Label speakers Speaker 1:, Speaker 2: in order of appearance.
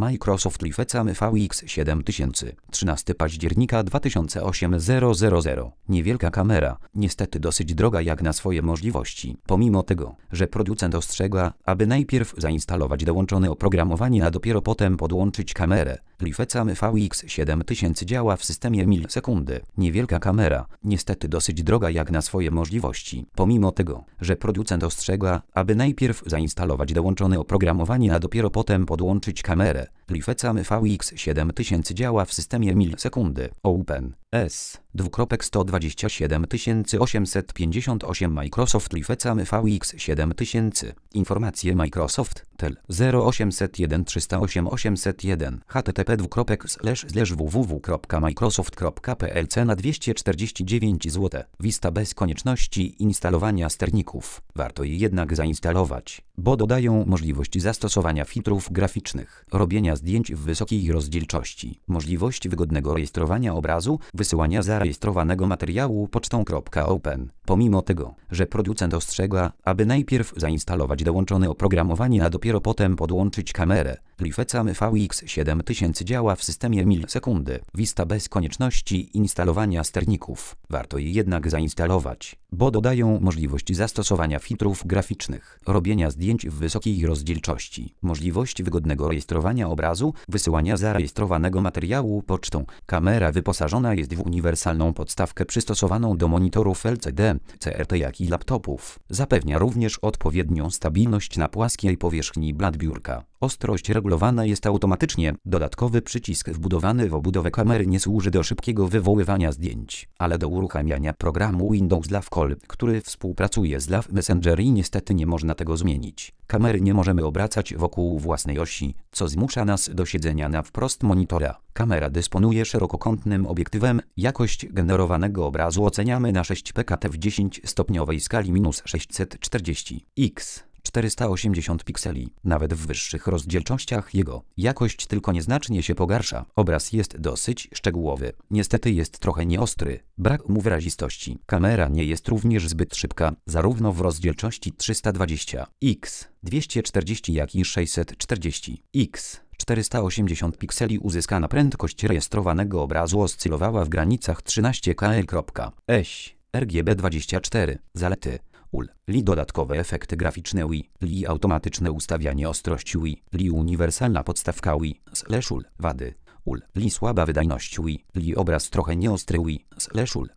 Speaker 1: Microsoft Lifecam VX 7000, 13 października 2008 000. Niewielka kamera, niestety dosyć droga jak na swoje możliwości. Pomimo tego, że producent ostrzega, aby najpierw zainstalować dołączone oprogramowanie, a dopiero potem podłączyć kamerę. Lifecam VX 7000 działa w systemie milisekundy. Niewielka kamera, niestety dosyć droga jak na swoje możliwości. Pomimo tego, że producent ostrzega, aby najpierw zainstalować dołączone oprogramowanie, a dopiero potem podłączyć kamerę. Lifecam VX 7000 działa w systemie milisekundy. Open S 2.127858 Microsoft Lifecam VX 7000. Informacje Microsoft tel 0801 308 801 http://www.microsoft.pl cena 249 zł. Vista bez konieczności instalowania sterników. Warto je jednak zainstalować, bo dodają możliwość zastosowania filtrów graficznych, robienia zdjęć w wysokiej rozdzielczości, możliwość wygodnego rejestrowania obrazu, wysyłania zarejestrowanego materiału pocztą. Open. Pomimo tego, że producent ostrzega, aby najpierw zainstalować dołączone oprogramowanie, a dopiero potem podłączyć kamerę. Lifecam VX 7000 działa w systemie milisekundy. Vista bez konieczności instalowania sterników. Warto je jednak zainstalować, bo dodają możliwość zastosowania filtrów graficznych, robienia zdjęć w wysokiej rozdzielczości, możliwość wygodnego rejestrowania obrazu, wysyłania zarejestrowanego materiału pocztą. Kamera wyposażona jest w uniwersalną podstawkę przystosowaną do monitorów LCD, CRT jak i laptopów. Zapewnia również odpowiednią stabilność na płaskiej powierzchni blat biurka. Ostrość regulowana jest automatycznie. Dodatkowy przycisk wbudowany w obudowę kamery nie służy do szybkiego wywoływania zdjęć, ale do uruchamiania programu Windows Live Call, który współpracuje z Live Messenger i niestety nie można tego zmienić. Kamery nie możemy obracać wokół własnej osi, co zmusza nas do siedzenia na wprost monitora. Kamera dysponuje szerokokątnym obiektywem. Jakość generowanego obrazu oceniamy na 6 pkt w 10-stopniowej skali -640 x 480 pikseli. Nawet w wyższych rozdzielczościach jego jakość tylko nieznacznie się pogarsza. Obraz jest dosyć szczegółowy. Niestety jest trochę nieostry. Brak mu wyrazistości. Kamera nie jest również zbyt szybka, zarówno w rozdzielczości 320 x 240 jak i 640 x 480 pikseli. Uzyskana prędkość rejestrowanego obrazu oscylowała w granicach 13 kL/s. RGB24. Zalety: Li dodatkowe efekty graficzne Li automatyczne ustawianie ostrości Li uniwersalna podstawka Wady: Li słaba wydajność Li obraz trochę nieostry